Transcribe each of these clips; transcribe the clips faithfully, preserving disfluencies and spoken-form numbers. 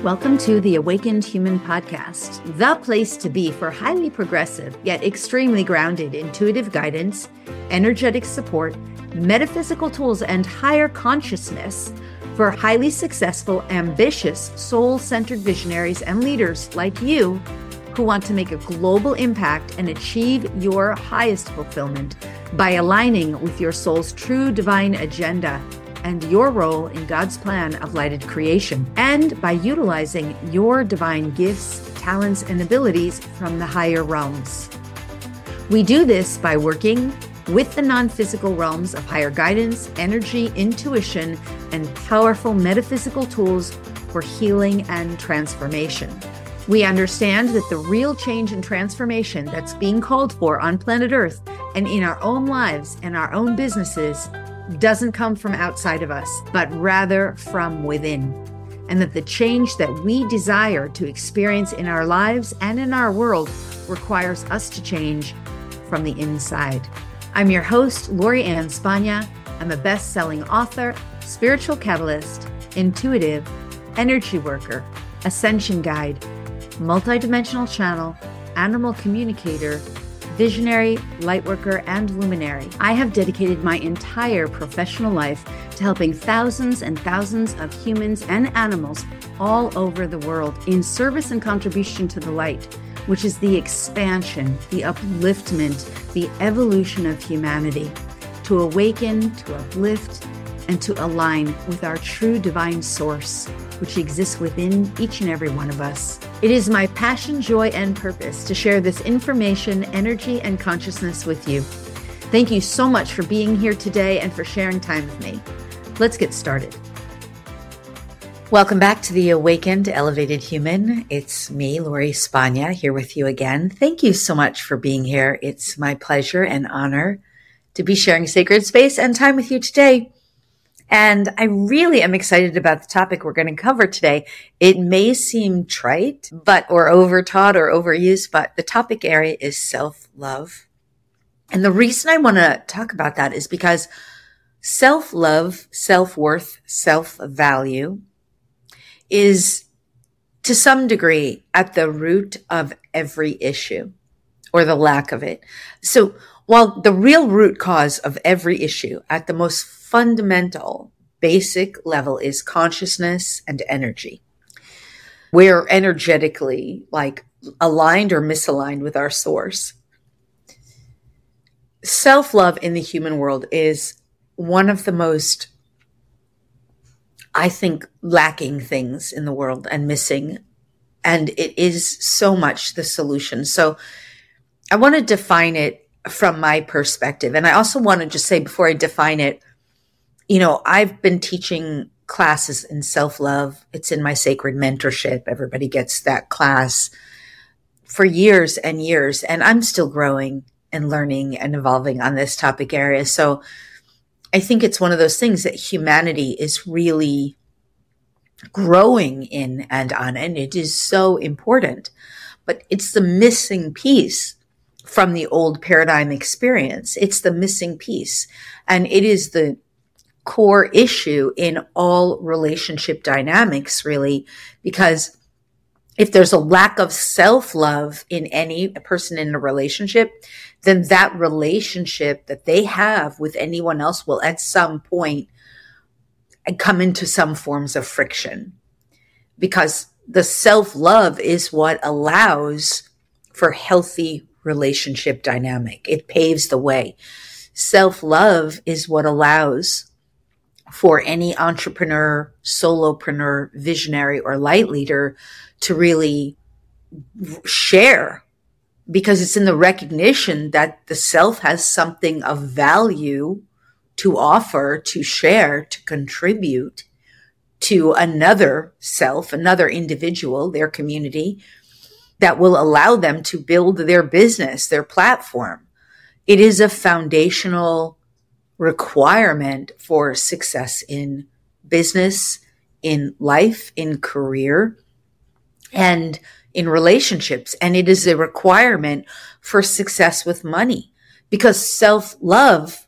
Welcome to the Awakened Human Podcast, the place to be for highly progressive yet extremely grounded intuitive guidance, energetic support, metaphysical tools, and higher consciousness for highly successful, ambitious, soul-centered visionaries and leaders like you who want to make a global impact and achieve your highest fulfillment by aligning with your soul's true divine agenda and your role in God's plan of lighted creation, and by utilizing your divine gifts, talents, and abilities from the higher realms. We do this by working with the non-physical realms of higher guidance, energy, intuition, and powerful metaphysical tools for healing and transformation. We understand that the real change and transformation that's being called for on planet Earth and in our own lives and our own businesses doesn't come from outside of us, but rather from within. And that the change that we desire to experience in our lives and in our world requires us to change from the inside. I'm your host, Lori Ann Spagna. I'm a best-selling author, spiritual catalyst, intuitive, energy worker, ascension guide, multidimensional channel, animal communicator, visionary, lightworker, and luminary. I have dedicated my entire professional life to helping thousands and thousands of humans and animals all over the world in service and contribution to the light, which is the expansion, the upliftment, the evolution of humanity, to awaken, to uplift, and to align with our true divine source, which exists within each and every one of us. It is my passion, joy, and purpose to share this information, energy, and consciousness with you. Thank you so much for being here today and for sharing time with me. Let's get started. Welcome back to the Awakened Elevated Human. It's me, Lori Spagna, here with you again. Thank you so much for being here. It's my pleasure and honor to be sharing sacred space and time with you today. And I really am excited about the topic we're going to cover today. It may seem trite, but or overtaught or overused, but the topic area is self-love. And the reason I want to talk about that is because self-love, self-worth, self-value is to some degree at the root of every issue or the lack of it. So while the real root cause of every issue at the most fundamental, basic level is consciousness and energy. We're energetically like aligned or misaligned with our source. Self-love in the human world is one of the most, I think, lacking things in the world and missing. And it is so much the solution. So I want to define it from my perspective. And I also want to just say before I define it, you know, I've been teaching classes in self-love. It's in my sacred mentorship. Everybody gets that class for years and years. And I'm still growing and learning and evolving on this topic area. So I think it's one of those things that humanity is really growing in and on. And it is so important. But it's the missing piece from the old paradigm experience. It's the missing piece. And it is the core issue in all relationship dynamics, really, because if there's a lack of self-love in any person in a relationship, then that relationship that they have with anyone else will at some point come into some forms of friction, because the self-love is what allows for healthy relationship dynamic. It paves the way. Self-love is what allows for any entrepreneur, solopreneur, visionary, or light leader to really share, because it's in the recognition that the self has something of value to offer, to share, to contribute to another self, another individual, their community, that will allow them to build their business, their platform. It is a foundational requirement for success in business, in life, in career, and in relationships. And it is a requirement for success with money, because self-love,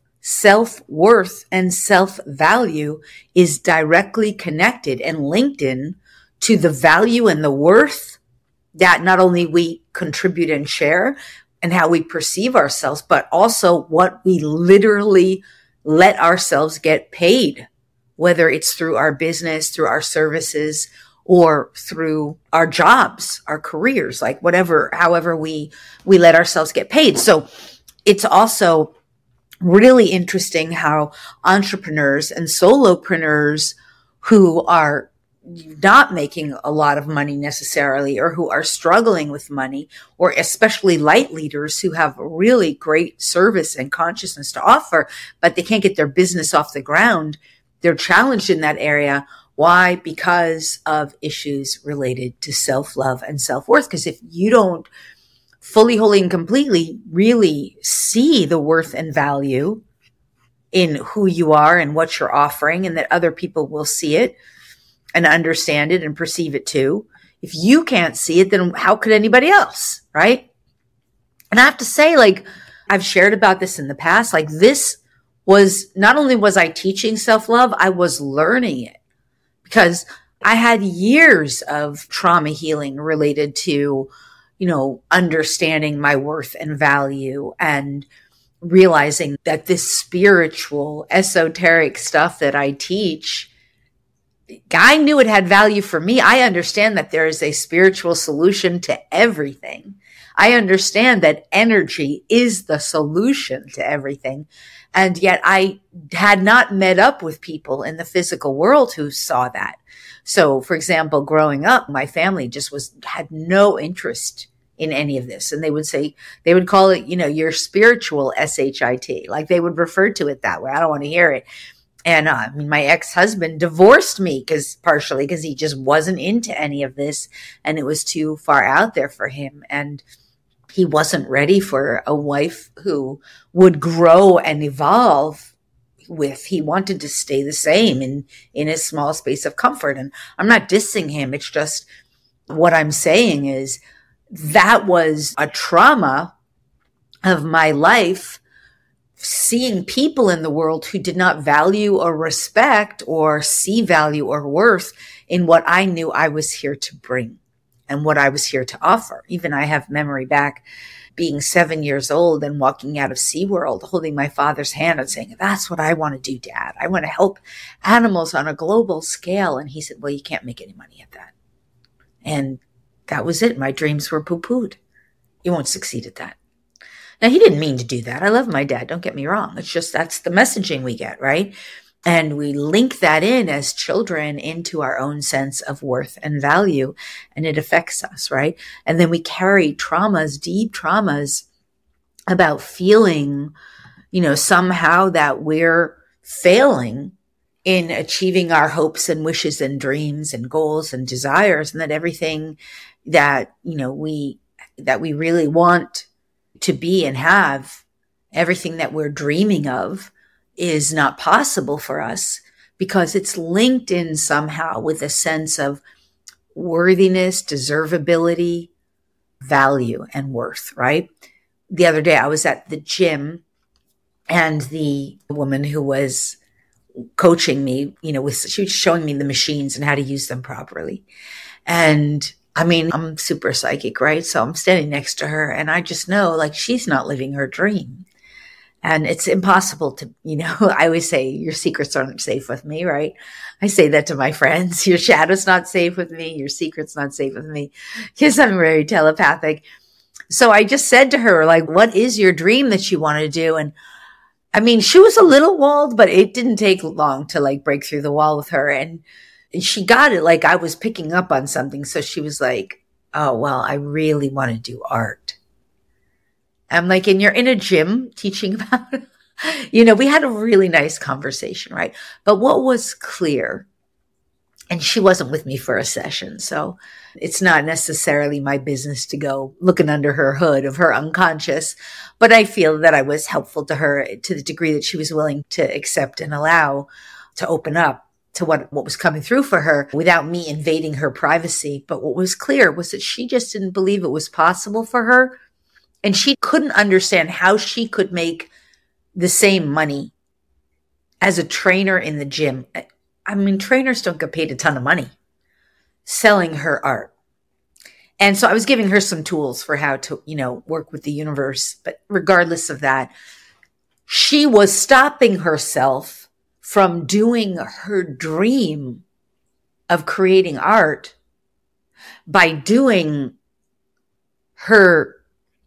self-worth, and self-value is directly connected and linked in to the value and the worth that not only we contribute and share and how we perceive ourselves, but also what we literally let ourselves get paid, whether it's through our business, through our services, or through our jobs, our careers, like whatever, however we, we let ourselves get paid. So it's also really interesting how entrepreneurs and solopreneurs who are not making a lot of money necessarily, or who are struggling with money, or especially light leaders who have really great service and consciousness to offer, but they can't get their business off the ground. They're challenged in that area. Why? Because of issues related to self-love and self-worth. Because if you don't fully, wholly, and completely really see the worth and value in who you are and what you're offering, and that other people will see it and understand it and perceive it too. If you can't see it, then how could anybody else, right? And I have to say, like, I've shared about this in the past, like this was, not only was I teaching self-love, I was learning it, because I had years of trauma healing related to, you know, understanding my worth and value, and realizing that this spiritual, esoteric stuff that I teach, I knew it had value for me. I understand that there is a spiritual solution to everything. I understand that energy is the solution to everything. And yet I had not met up with people in the physical world who saw that. So, for example, growing up, my family just was, had no interest in any of this. And they would say, they would call it, you know, your spiritual S H I T. Like they would refer to it that way. I don't want to hear it. And uh, I mean, my ex-husband divorced me because partially because he just wasn't into any of this, and it was too far out there for him. And he wasn't ready for a wife who would grow and evolve with. He wanted to stay the same in, in his small space of comfort. And I'm not dissing him. It's just what I'm saying is that was a trauma of my life, seeing people in the world who did not value or respect or see value or worth in what I knew I was here to bring and what I was here to offer. Even I have memory back being seven years old and walking out of SeaWorld, holding my father's hand and saying, that's what I want to do, Dad. I want to help animals on a global scale. And he said, well, you can't make any money at that. And that was it. My dreams were poo-pooed. You won't succeed at that. Now, he didn't mean to do that. I love my dad. Don't get me wrong. It's just that's the messaging we get, right? And we link that in as children into our own sense of worth and value, and it affects us, right? And then we carry traumas, deep traumas about feeling, you know, somehow that we're failing in achieving our hopes and wishes and dreams and goals and desires, and that everything that, you know, we, that we really want to be and have, everything that we're dreaming of is not possible for us because it's linked in somehow with a sense of worthiness, deservability, value, and worth, right? The other day I was at the gym and the woman who was coaching me, you know, was, she was showing me the machines and how to use them properly. And I mean, I'm super psychic, right? So I'm standing next to her and I just know like she's not living her dream. And it's impossible to, you know, I always say your secrets aren't safe with me, right? I say that to my friends. Your shadow's not safe with me. Your secret's not safe with me because I'm very telepathic. So I just said to her, like, what is your dream that you want to do? And I mean, she was a little walled, but it didn't take long to like break through the wall with her. And she got it like I was picking up on something. So she was like, oh, well, I really want to do art. I'm like, and you're in a gym teaching about it? You know, we had a really nice conversation, right? But what was clear, and she wasn't with me for a session, so it's not necessarily my business to go looking under her hood of her unconscious, but I feel that I was helpful to her to the degree that she was willing to accept and allow to open up to what, what was coming through for her without me invading her privacy. But what was clear was that she just didn't believe it was possible for her. And she couldn't understand how she could make the same money as a trainer in the gym. I mean, trainers don't get paid a ton of money. selling her art. And so I was giving her some tools for how to, you know, work with the universe. But regardless of that, she was stopping herself from doing her dream of creating art by doing her,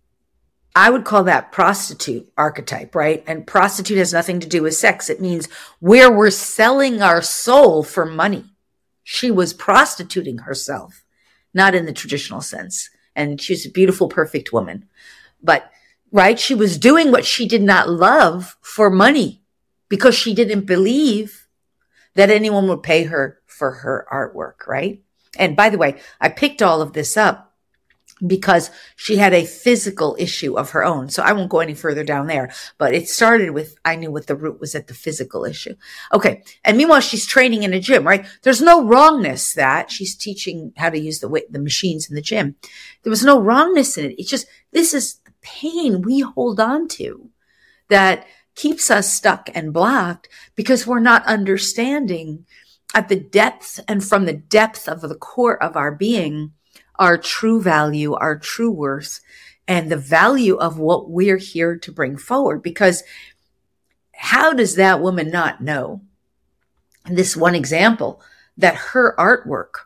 I would call that prostitute archetype, right? And prostitute has nothing to do with sex. It means where we're selling our soul for money. She was prostituting herself, not in the traditional sense. And she's a beautiful, perfect woman. But, right, she was doing what she did not love for money because she didn't believe that anyone would pay her for her artwork, right? And by the way, I picked all of this up because she had a physical issue of her own. So I won't go any further down there, but it started with, I knew what the root was at the physical issue. Okay. And meanwhile, she's training in a gym, right? There's no wrongness that she's teaching how to use the weight, the machines in the gym. There was no wrongness in it. It's just, this is the pain we hold on to that keeps us stuck and blocked because we're not understanding at the depth and from the depth of the core of our being, our true value, our true worth, and the value of what we're here to bring forward. Because how does that woman not know, in this one example, that her artwork,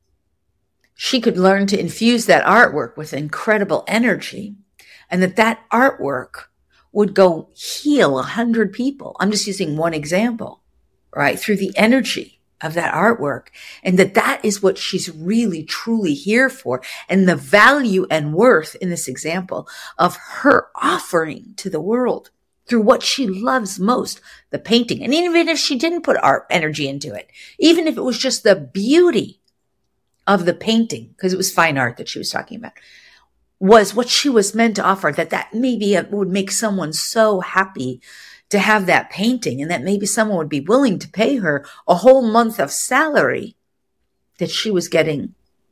she could learn to infuse that artwork with incredible energy, and that that artwork would go heal a hundred people. I'm just using one example, right? Through the energy of that artwork, and that that is what she's really truly here for, and the value and worth in this example of her offering to the world through what she loves most, the painting. And even if she didn't put art energy into it, even if it was just the beauty of the painting, because it was fine art that she was talking about, was what she was meant to offer, that that maybe would make someone so happy to have that painting, and that maybe someone would be willing to pay her a whole month of salary that she was getting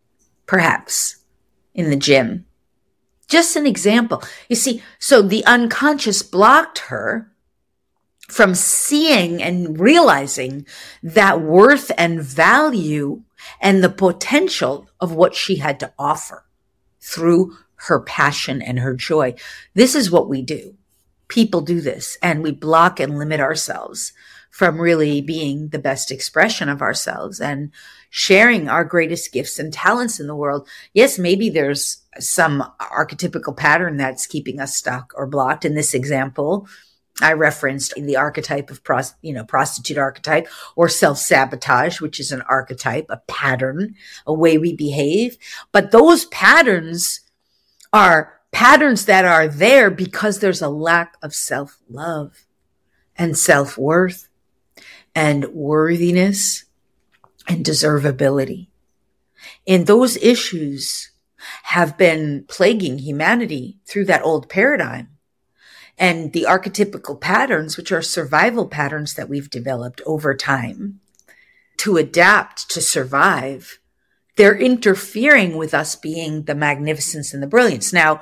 perhaps in the gym. Just an example. You see, so the unconscious blocked her from seeing and realizing that worth and value and the potential of what she had to offer through her passion and her joy. This is what we do. People do this, and we block and limit ourselves from really being the best expression of ourselves and sharing our greatest gifts and talents in the world. Yes, maybe there's some archetypical pattern that's keeping us stuck or blocked. In this example, I referenced the archetype of pros, you know, prostitute archetype, or self-sabotage, which is an archetype, a pattern, a way we behave. But those patterns are patterns that are there because there's a lack of self-love and self-worth and worthiness and deservability. And those issues have been plaguing humanity through that old paradigm. And the archetypical patterns, which are survival patterns that we've developed over time to adapt, to survive, they're interfering with us being the magnificence and the brilliance. Now,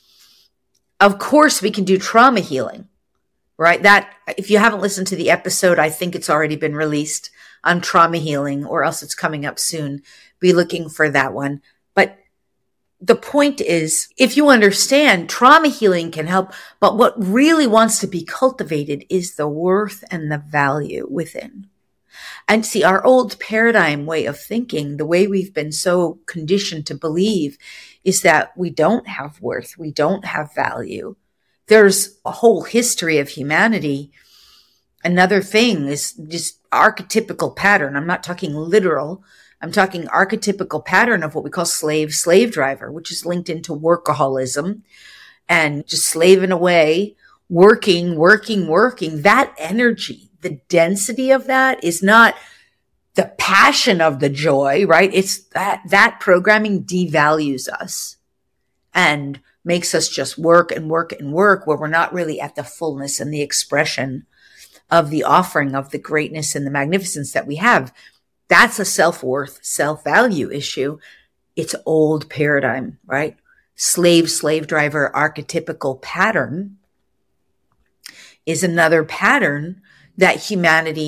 of course, we can do trauma healing, right? That, if you haven't listened to the episode, I think it's already been released on trauma healing, or else it's coming up soon. Be looking for that one. But the point is, if you understand, trauma healing can help, but what really wants to be cultivated is the worth and the value within. And see, our old paradigm way of thinking, the way we've been so conditioned to believe, is that we don't have worth, we don't have value. There's a whole history of humanity. Another thing is just archetypical pattern. I'm not talking literal. I'm talking archetypical pattern of what we call slave, slave driver, which is linked into workaholism and just slaving away, working, working, working. That energy, the density of that is not the passion of the joy, right? It's that, that programming devalues us and makes us just work and work and work, where we're not really at the fullness and the expression of the offering of the greatness and the magnificence that we have. That's a self-worth, self-value issue. It's old paradigm, right? Slave, slave driver, archetypical pattern is another pattern that humanity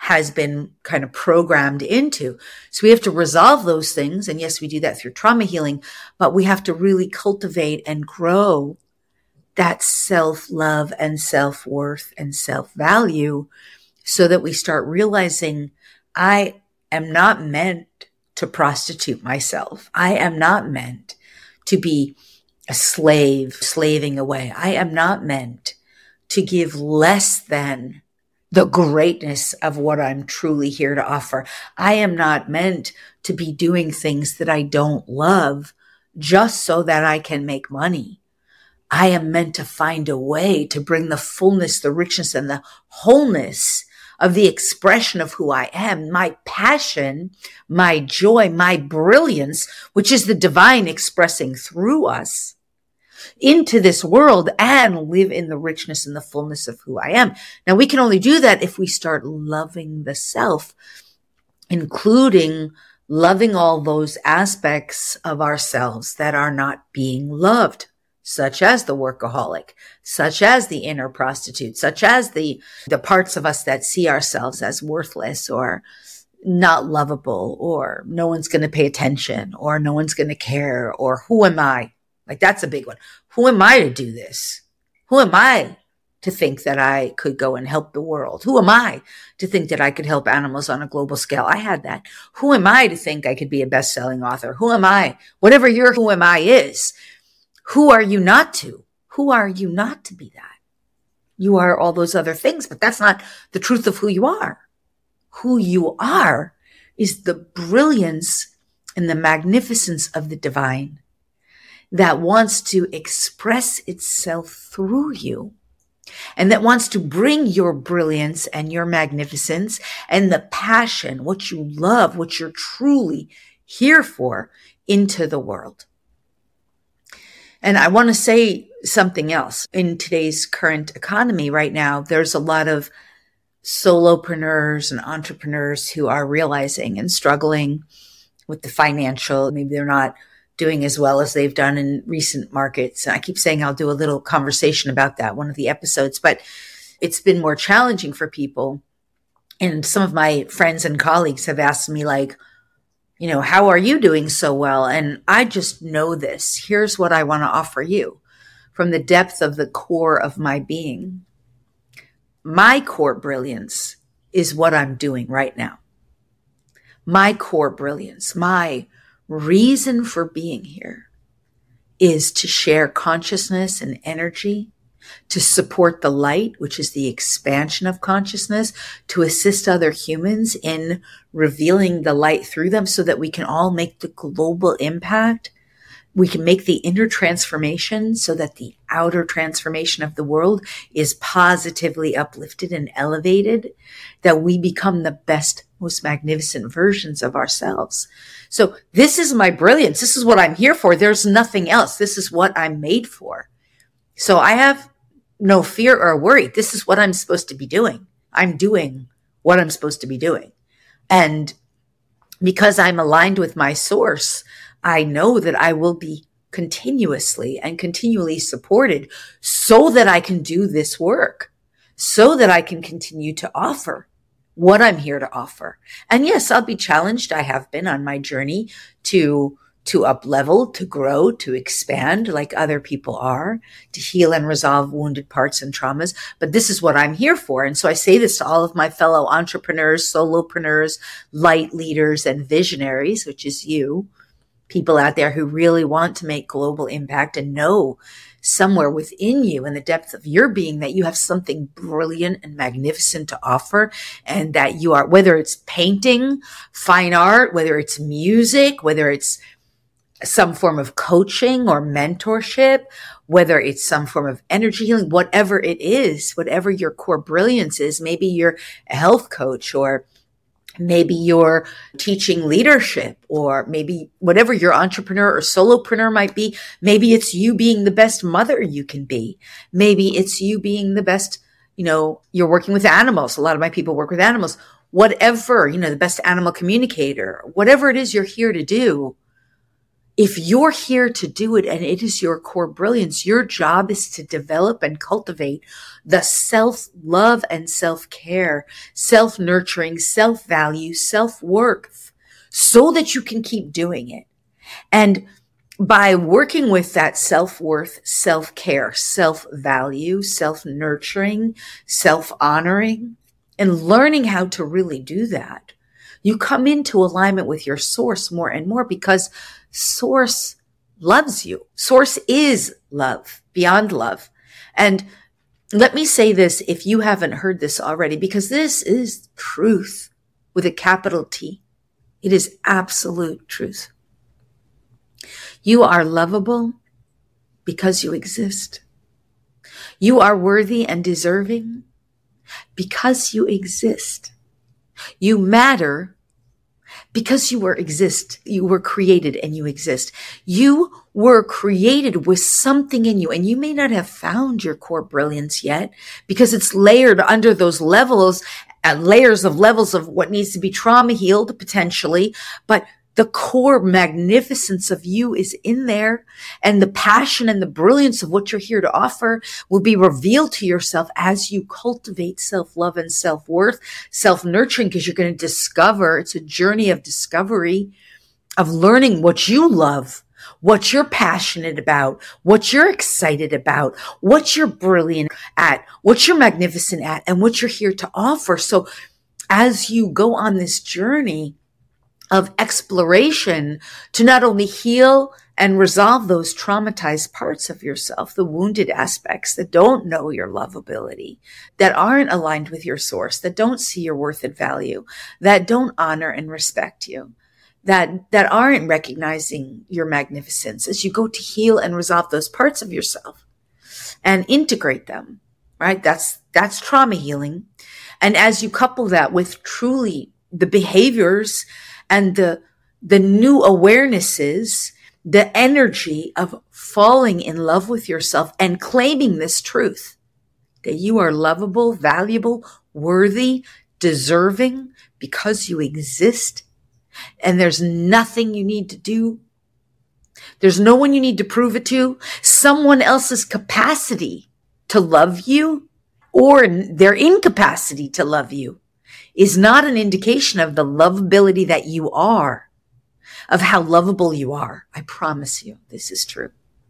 has been kind of programmed into. So we have to resolve those things. And yes, we do that through trauma healing, but we have to really cultivate and grow that self-love and self-worth and self-value so that we start realizing I am not meant to prostitute myself. I am not meant to be a slave, slaving away. I am not meant to give less than the greatness of what I'm truly here to offer. I am not meant to be doing things that I don't love just so that I can make money. I am meant to find a way to bring the fullness, the richness, and the wholeness of the expression of who I am, my passion, my joy, my brilliance, which is the divine expressing through us, into this world and live in the richness and the fullness of who I am. Now, we can only do that if we start loving the self, including loving all those aspects of ourselves that are not being loved, such as the workaholic, such as the inner prostitute, such as the, the parts of us that see ourselves as worthless or not lovable, or no one's going to pay attention, or no one's going to care, or who am I? Like, that's a big one. Who am I to do this? Who am I to think that I could go and help the world? Who am I to think that I could help animals on a global scale? I had that. Who am I to think I could be a best-selling author? Who am I? Whatever your who am I is, who are you not to? Who are you not to be that? You are all those other things, but that's not the truth of who you are. Who you are is the brilliance and the magnificence of the divine that wants to express itself through you, and that wants to bring your brilliance and your magnificence and the passion, what you love, what you're truly here for, into the world. And I want to say something else. In today's current economy right now, there's a lot of solopreneurs and entrepreneurs who are realizing and struggling with the financial. Maybe they're not doing as well as they've done in recent markets. And I keep saying I'll do a little conversation about that, one of the episodes, but it's been more challenging for people. And some of my friends and colleagues have asked me, like, you know, how are you doing so well? And I just know this. Here's what I want to offer you from the depth of the core of my being. My core brilliance is what I'm doing right now. My core brilliance, my reason for being here is to share consciousness and energy, to support the light, which is the expansion of consciousness, to assist other humans in revealing the light through them so that we can all make the global impact. We can make the inner transformation so that the outer transformation of the world is positively uplifted and elevated, that we become the best, most magnificent versions of ourselves. So this is my brilliance. This is what I'm here for. There's nothing else. This is what I'm made for. So I have no fear or worry. This is what I'm supposed to be doing. I'm doing what I'm supposed to be doing. And because I'm aligned with my source, I know that I will be continuously and continually supported so that I can do this work, so that I can continue to offer what I'm here to offer. And yes, I'll be challenged. I have been on my journey to to up level, to grow, to expand like other people are, to heal and resolve wounded parts and traumas. But this is what I'm here for. And so I say this to all of my fellow entrepreneurs, solopreneurs, light leaders, and visionaries, which is you, people out there who really want to make global impact and know somewhere within you in the depth of your being that you have something brilliant and magnificent to offer, and that you are, whether it's painting, fine art, whether it's music, whether it's some form of coaching or mentorship, whether it's some form of energy healing, whatever it is, whatever your core brilliance is, maybe you're a health coach, or maybe you're teaching leadership, or maybe whatever your entrepreneur or solopreneur might be. Maybe it's you being the best mother you can be. Maybe it's you being the best, you know, you're working with animals. A lot of my people work with animals. Whatever, you know, the best animal communicator, whatever it is you're here to do, if you're here to do it and it is your core brilliance, your job is to develop and cultivate the self-love and self-care, self-nurturing, self-value, self-worth so that you can keep doing it. And by working with that self-worth, self-care, self-value, self-nurturing, self-honoring, and learning how to really do that, you come into alignment with your source more and more because source loves you. Source is love, beyond love. And let me say this if you haven't heard this already, because this is truth with a capital T. It is absolute truth. You are lovable because you exist. You are worthy and deserving because you exist. You matter because you were exist. You were created and you exist. You were created with something in you, and you may not have found your core brilliance yet because it's layered under those levels, uh, layers of levels of what needs to be trauma healed potentially, but the core magnificence of you is in there, and the passion and the brilliance of what you're here to offer will be revealed to yourself as you cultivate self-love and self-worth, self-nurturing, because you're going to discover, it's a journey of discovery, of learning what you love, what you're passionate about, what you're excited about, what you're brilliant at, what you're magnificent at, and what you're here to offer. So as you go on this journey of exploration to not only heal and resolve those traumatized parts of yourself, the wounded aspects that don't know your lovability, that aren't aligned with your source, that don't see your worth and value, that don't honor and respect you, that, that aren't recognizing your magnificence, as you go to heal and resolve those parts of yourself and integrate them, right? That's, that's trauma healing. And as you couple that with truly the behaviors and the, the new awarenesses, the energy of falling in love with yourself and claiming this truth that you are lovable, valuable, worthy, deserving because you exist. And there's nothing you need to do. There's no one you need to prove it to. Someone else's capacity to love you or their incapacity to love you is not an indication of the lovability that you are, of how lovable you are. I promise you, this is true.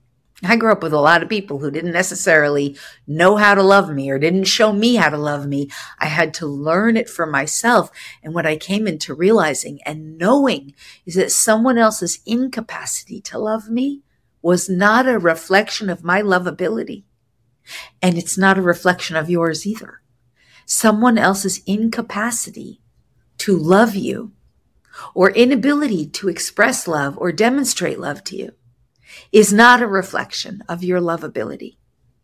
I grew up with a lot of people who didn't necessarily know how to love me or didn't show me how to love me. I had to learn it for myself. And what I came into realizing and knowing is that someone else's incapacity to love me was not a reflection of my lovability. And it's not a reflection of yours either. Someone else's incapacity to love you or inability to express love or demonstrate love to you is not a reflection of your lovability.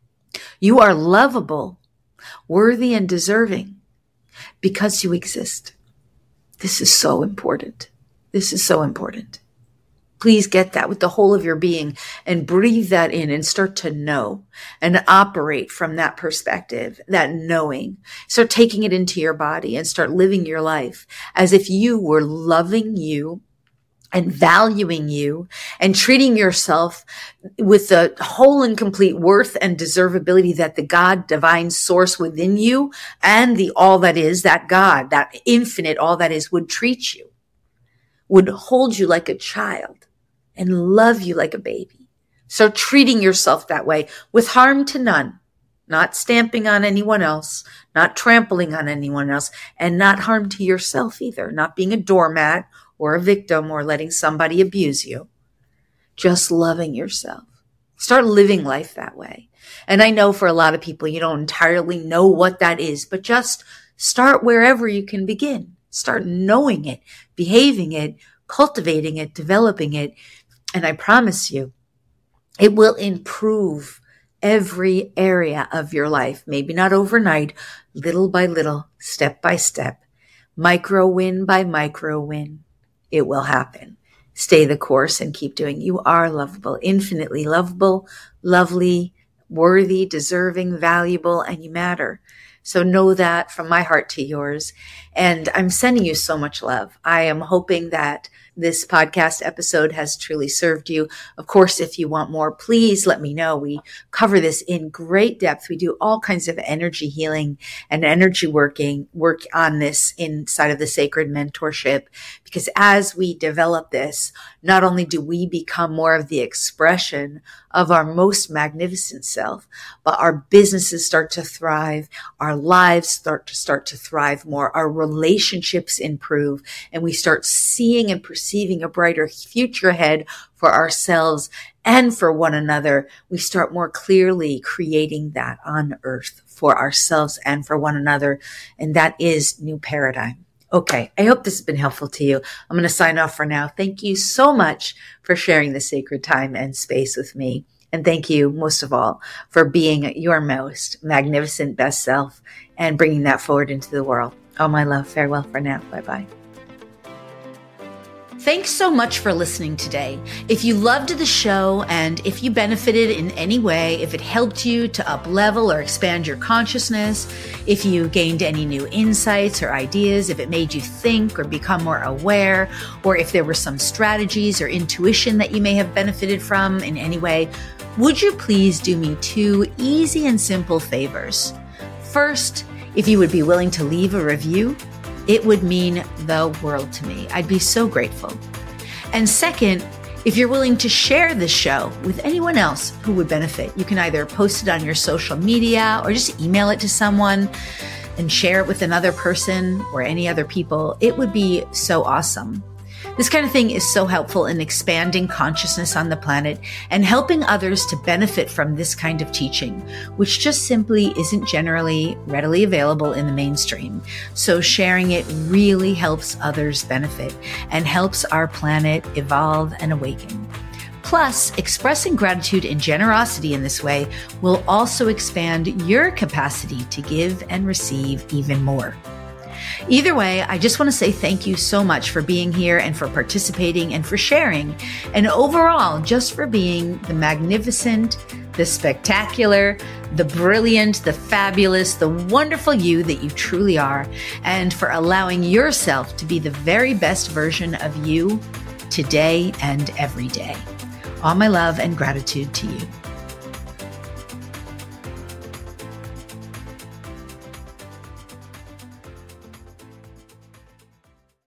You are lovable, worthy, and deserving because you exist. This is so important. This is so important. Please get that with the whole of your being and breathe that in and start to know and operate from that perspective, that knowing. Start taking it into your body and start living your life as if you were loving you and valuing you and treating yourself with the whole and complete worth and deservability that the God, divine source within you and the all that is, that God, that infinite all that is would treat you, would hold you like a child and love you like a baby. So treating yourself that way with harm to none, not stamping on anyone else, not trampling on anyone else, and not harm to yourself either, not being a doormat or a victim or letting somebody abuse you. Just loving yourself. Start living life that way. And I know for a lot of people, you don't entirely know what that is, but just start wherever you can begin. Start knowing it, behaving it, cultivating it, developing it. And I promise you, it will improve every area of your life. Maybe not overnight, little by little, step by step, micro win by micro win. It will happen. Stay the course and keep doing. You are lovable, infinitely lovable, lovely, worthy, deserving, valuable, and you matter. So know that from my heart to yours. And I'm sending you so much love. I am hoping that this podcast episode has truly served you. Of course, if you want more, please let me know. We cover this in great depth. We do all kinds of energy healing and energy working work on this inside of the Sacred Mentorship, because as we develop this, not only do we become more of the expression of our most magnificent self, but our businesses start to thrive, our lives start to start to thrive more, our relationships improve, and we start seeing and perceiving a brighter future ahead for ourselves and for one another. We start more clearly creating that on earth for ourselves and for one another, and that is New Paradigm. Okay, I hope this has been helpful to you. I'm going to sign off for now. Thank you so much for sharing the sacred time and space with me. And thank you, most of all, for being your most magnificent best self and bringing that forward into the world. All my love. Farewell for now. Bye-bye. Thanks so much for listening today. If you loved the show and if you benefited in any way, if it helped you to up level or expand your consciousness, if you gained any new insights or ideas, if it made you think or become more aware, or if there were some strategies or intuition that you may have benefited from in any way, would you please do me two easy and simple favors? First, if you would be willing to leave a review, it would mean the world to me. I'd be so grateful. And second, if you're willing to share this show with anyone else who would benefit, you can either post it on your social media or just email it to someone and share it with another person or any other people. It would be so awesome. This kind of thing is so helpful in expanding consciousness on the planet and helping others to benefit from this kind of teaching, which just simply isn't generally readily available in the mainstream. So sharing it really helps others benefit and helps our planet evolve and awaken. Plus, expressing gratitude and generosity in this way will also expand your capacity to give and receive even more. Either way, I just want to say thank you so much for being here and for participating and for sharing, and overall, just for being the magnificent, the spectacular, the brilliant, the fabulous, the wonderful you that you truly are, and for allowing yourself to be the very best version of you today and every day. All my love and gratitude to you.